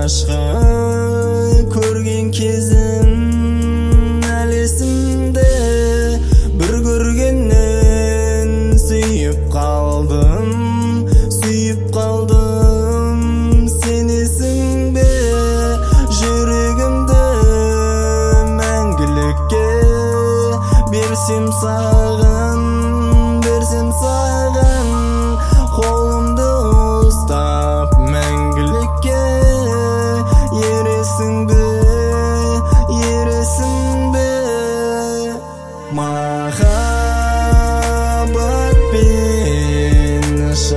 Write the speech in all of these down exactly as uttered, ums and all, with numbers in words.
алғашқы көрген кезім әлі есімде. Бір көргеннен сүйіп қалдым, сүйіп қалдым. Сенесің бе жүрегімді мәңгілікке берсем саған, берсем саған қолымды ұстап мәңгілікке ересің бе, ересің бе? Махаббатпен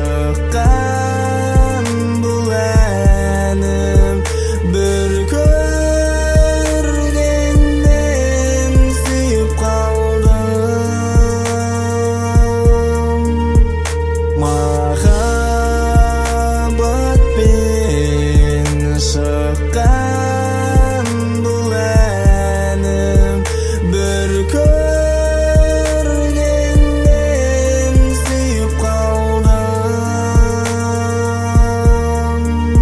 шыққан бұл әнім, бір көргеннен сүйіп қалдым. Махаббатпен шыққан бұл әнім, бір көргеннен сүйіп қалдым.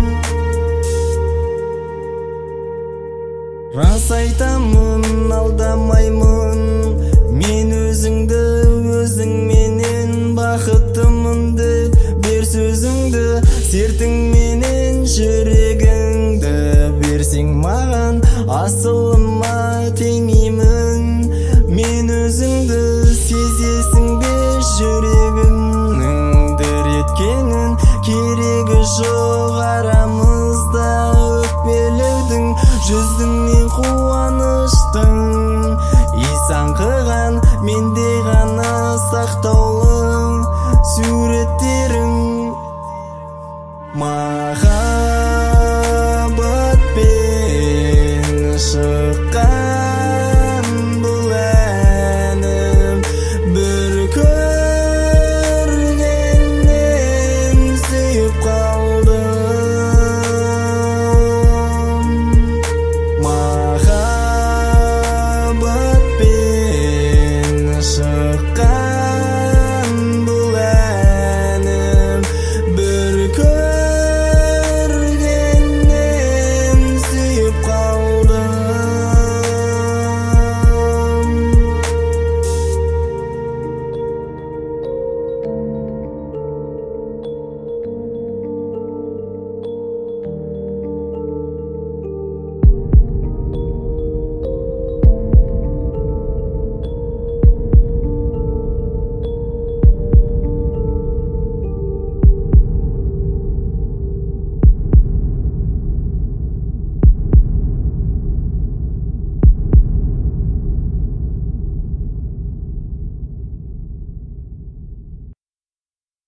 Рас айтамын, алдамаймын, мен өзіңді өзіңменен бақыттымын деп бер сөзіңді, сертіңменен жүрегіңді берсең маған, асылыма теңеймін. Мен өзіңді сезесің бе жүрегімнің дір еткенін, керегі жоқ